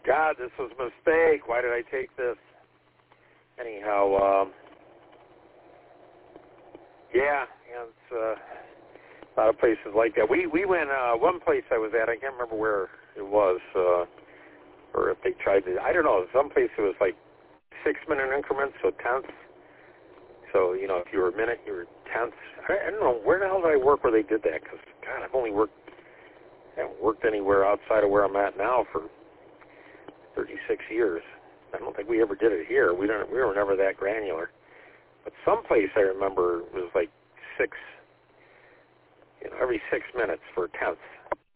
God, this was a mistake. Why did I take this? Anyhow, yeah, it's a lot of places like that. We went, one place I was at, I can't remember where it was, or if they tried to, I don't know, some place it was like 6-minute increments, so tenths. So, you know, if you were a minute, you were tenths. I don't know, where the hell did I work where they did that? Because, God, I haven't worked anywhere outside of where I'm at now for 36 years. I don't think we ever did it here. We were never that granular. But someplace I remember was like every 6 minutes for tenths.